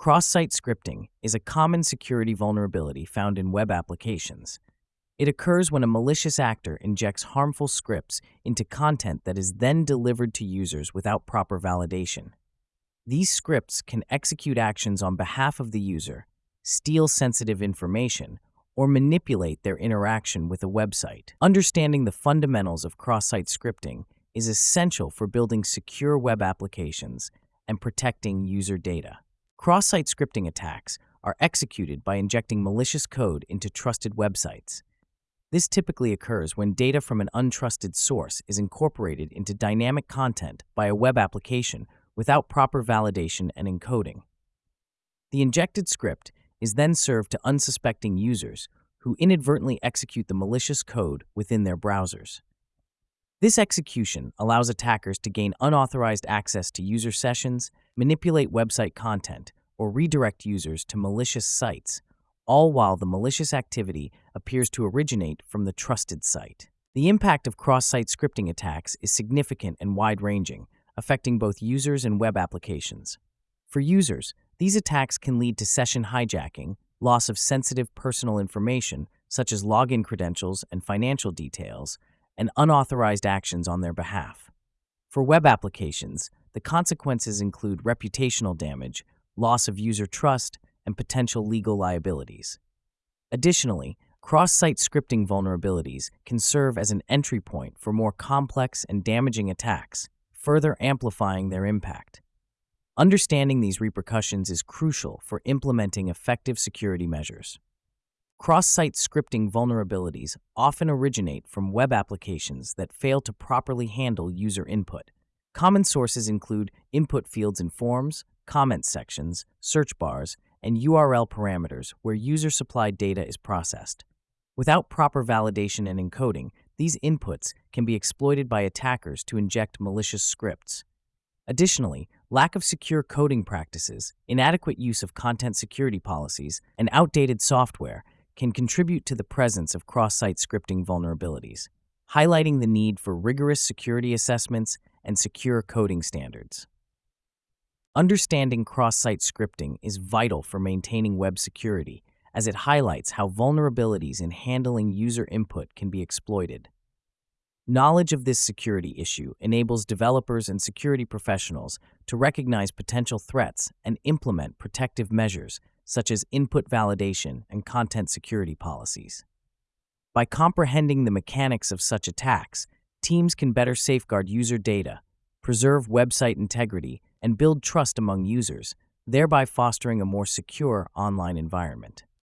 Cross-site scripting is a common security vulnerability found in web applications. It occurs when a malicious actor injects harmful scripts into content that is then delivered to users without proper validation. These scripts can execute actions on behalf of the user, steal sensitive information, or manipulate their interaction with a website. Understanding the fundamentals of cross-site scripting is essential for building secure web applications and protecting user data. Cross-site scripting attacks are executed by injecting malicious code into trusted websites. This typically occurs when data from an untrusted source is incorporated into dynamic content by a web application without proper validation and encoding. The injected script is then served to unsuspecting users who inadvertently execute the malicious code within their browsers. This execution allows attackers to gain unauthorized access to user sessions, manipulate website content, or redirect users to malicious sites, all while the malicious activity appears to originate from the trusted site. The impact of cross-site scripting attacks is significant and wide-ranging, affecting both users and web applications. For users, these attacks can lead to session hijacking, loss of sensitive personal information such as login credentials and financial details, and unauthorized actions on their behalf. For web applications, the consequences include reputational damage, loss of user trust, and potential legal liabilities. Additionally, cross-site scripting vulnerabilities can serve as an entry point for more complex and damaging attacks, further amplifying their impact. Understanding these repercussions is crucial for implementing effective security measures. Cross-site scripting vulnerabilities often originate from web applications that fail to properly handle user input. Common sources include input fields in forms, comment sections, search bars, and URL parameters where user-supplied data is processed. Without proper validation and encoding, these inputs can be exploited by attackers to inject malicious scripts. Additionally, lack of secure coding practices, inadequate use of content security policies, and outdated software can contribute to the presence of cross-site scripting vulnerabilities, highlighting the need for rigorous security assessments and secure coding standards. Understanding cross-site scripting is vital for maintaining web security, as it highlights how vulnerabilities in handling user input can be exploited. Knowledge of this security issue enables developers and security professionals to recognize potential threats and implement protective measures such as input validation and content security policies. By comprehending the mechanics of such attacks, teams can better safeguard user data, preserve website integrity, and build trust among users, thereby fostering a more secure online environment.